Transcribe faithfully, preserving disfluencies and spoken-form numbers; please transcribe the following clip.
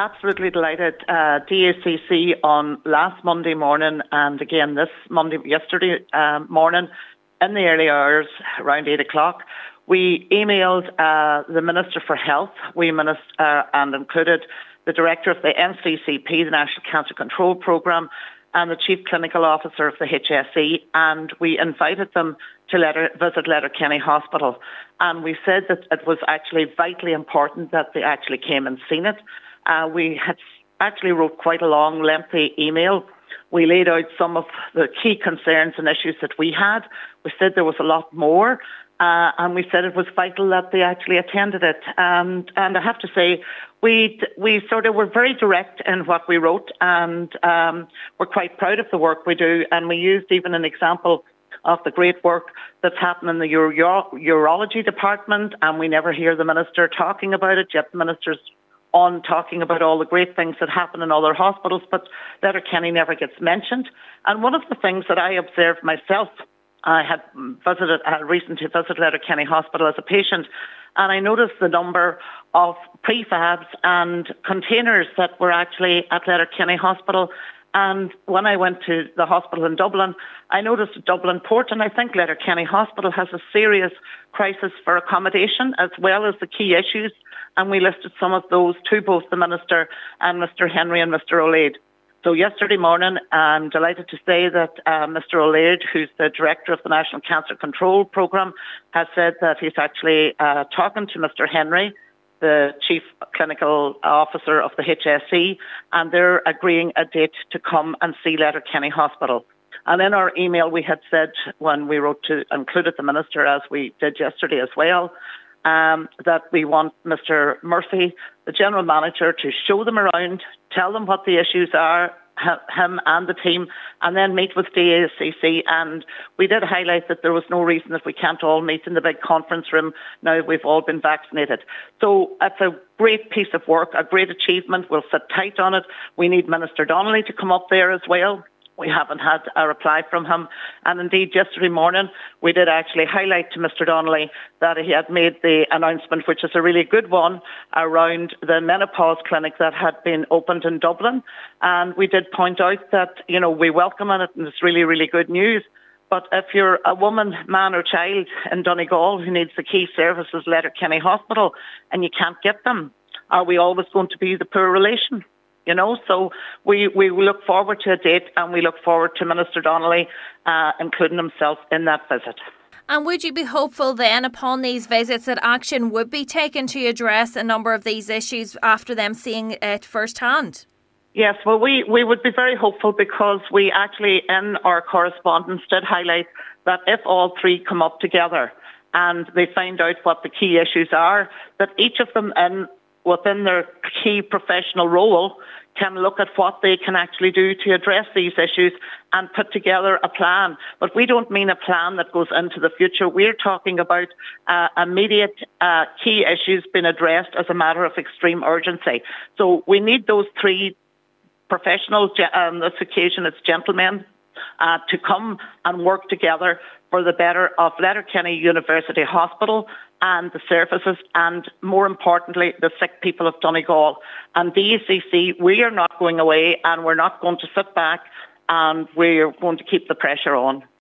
absolutely delighted. Uh, D A C C on last Monday morning and again this Monday, yesterday uh, morning in the early hours, around eight o'clock, we emailed uh, the Minister for Health, we minister, uh, and included the Director of the N C C P, the National Cancer Control Programme, and the Chief Clinical Officer of the H S E, and we invited them to Letter, visit Letterkenny Hospital. And we said that it was actually vitally important that they actually came and seen it. Uh, we had actually wrote quite a long, lengthy email. We laid out some of the key concerns and issues that we had. We said there was a lot more, uh, and we said it was vital that they actually attended it. And, and I have to say, we we sort of were very direct in what we wrote, and um, we're quite proud of the work we do. And we used even an example of the great work that's happened in the uro- urology department, and we never hear the Minister talking about it, yet the Minister's on talking about all the great things that happen in other hospitals, but Letterkenny never gets mentioned. And one of the things that I observed myself, I had visited, I recently visited Letterkenny Hospital as a patient, and I noticed the number of prefabs and containers that were actually at Letterkenny Hospital. And when I went to the hospital in Dublin, I noticed at Dublin Port, and I think Letterkenny Hospital has a serious crisis for accommodation as well as the key issues. And we listed some of those to both the Minister and Mister Henry and Mister O'Leary. So yesterday morning, I'm delighted to say that uh, Mister O'Leary, who's the Director of the National Cancer Control Programme, has said that he's actually uh, talking to Mister Henry, the Chief Clinical Officer of the H S E, and they're agreeing a date to come and see Letterkenny Hospital. And in our email, we had said, when we wrote to, included the Minister, as we did yesterday as well, um, that we want Mister Murphy, the General Manager, to show them around, tell them what the issues are, him and the team, and then meet with D A C C. And we did highlight that there was no reason that we can't all meet in the big conference room now we've all been vaccinated. So it's a great piece of work, a great achievement. We'll sit tight on it. We need Minister Donnelly to come up there as well. We haven't had a reply from him. And indeed, yesterday morning, we did actually highlight to Mister Donnelly that he had made the announcement, which is a really good one, around the menopause clinic that had been opened in Dublin. And we did point out that, you know, we welcome it and it's really, really good news. But if you're a woman, man or child in Donegal who needs the key services, Letterkenny Hospital, and you can't get them, are we always going to be the poor relation? You know, so we, we look forward to a date, and we look forward to Minister Donnelly uh, including himself in that visit. And would you be hopeful then upon these visits that action would be taken to address a number of these issues after them seeing it firsthand? Yes, well, we, we would be very hopeful, because we actually in our correspondence did highlight that if all three come up together and they find out what the key issues are, that each of them in within their key professional role can look at what they can actually do to address these issues and put together a plan. But we don't mean a plan that goes into the future. We're talking about uh, immediate uh, key issues being addressed as a matter of extreme urgency. So we need those three professionals, on this occasion it's gentlemen, uh, to come and work together for the better of Letterkenny University Hospital and the services, and more importantly, the sick people of Donegal. And D A C C, we are not going away, and we're not going to sit back, and we're going to keep the pressure on.